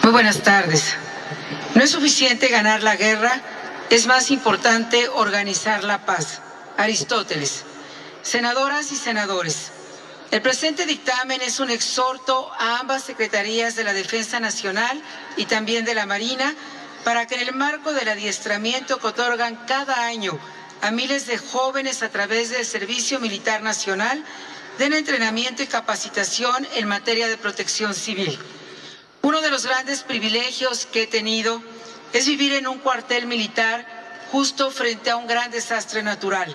Muy buenas tardes. No es suficiente ganar la guerra, es más importante organizar la paz. Aristóteles. Senadoras y senadores, el presente dictamen es un exhorto a ambas secretarías de la Defensa Nacional y también de la Marina para que en el marco del adiestramiento que otorgan cada año a miles de jóvenes a través del Servicio Militar Nacional den entrenamiento y capacitación en materia de protección civil. Uno de los grandes privilegios que he tenido es vivir en un cuartel militar justo frente a un gran desastre natural.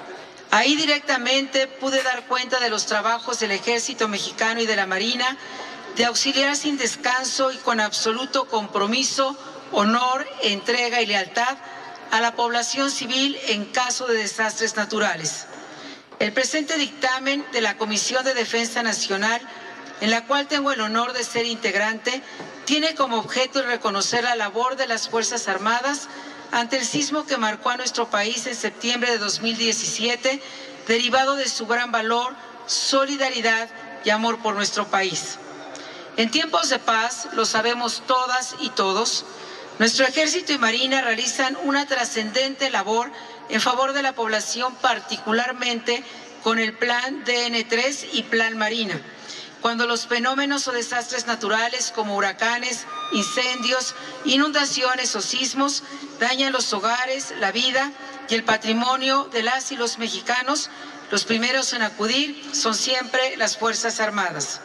Ahí directamente pude dar cuenta de los trabajos del Ejército Mexicano y de la Marina, de auxiliar sin descanso y con absoluto compromiso, honor, entrega y lealtad a la población civil en caso de desastres naturales. El presente dictamen de la Comisión de Defensa Nacional, en la cual tengo el honor de ser integrante, tiene como objeto el reconocer la labor de las Fuerzas Armadas ante el sismo que marcó a nuestro país en septiembre de 2017, derivado de su gran valor, solidaridad y amor por nuestro país. En tiempos de paz, lo sabemos todas y todos, nuestro Ejército y Marina realizan una trascendente labor en favor de la población, particularmente con el Plan DN3 y Plan Marina, cuando los fenómenos o desastres naturales como huracanes, incendios, inundaciones o sismos dañan los hogares, la vida y el patrimonio de las y los mexicanos, los primeros en acudir son siempre las Fuerzas Armadas.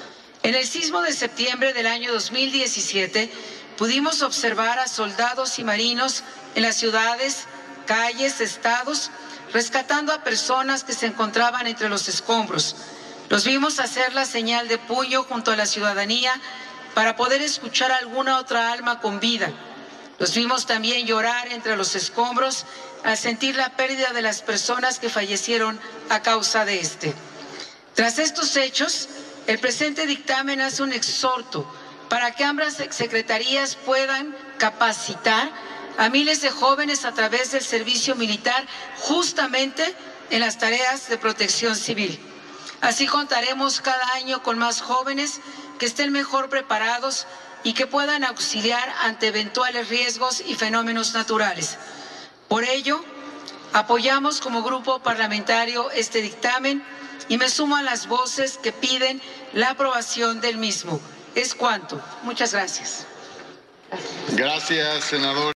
En el sismo de septiembre del año 2017 pudimos observar a soldados y marinos en las ciudades, calles, estados, rescatando a personas que se encontraban entre los escombros. Los vimos hacer la señal de puño junto a la ciudadanía para poder escuchar a alguna otra alma con vida. Los vimos también llorar entre los escombros al sentir la pérdida de las personas que fallecieron a causa de este. Tras estos hechos, el presente dictamen hace un exhorto para que ambas secretarías puedan capacitar a miles de jóvenes a través del servicio militar justamente en las tareas de protección civil. Así contaremos cada año con más jóvenes que estén mejor preparados y que puedan auxiliar ante eventuales riesgos y fenómenos naturales. Por ello, apoyamos como grupo parlamentario este dictamen y me sumo a las voces que piden la aprobación del mismo. Es cuanto. Muchas gracias. Gracias, senador.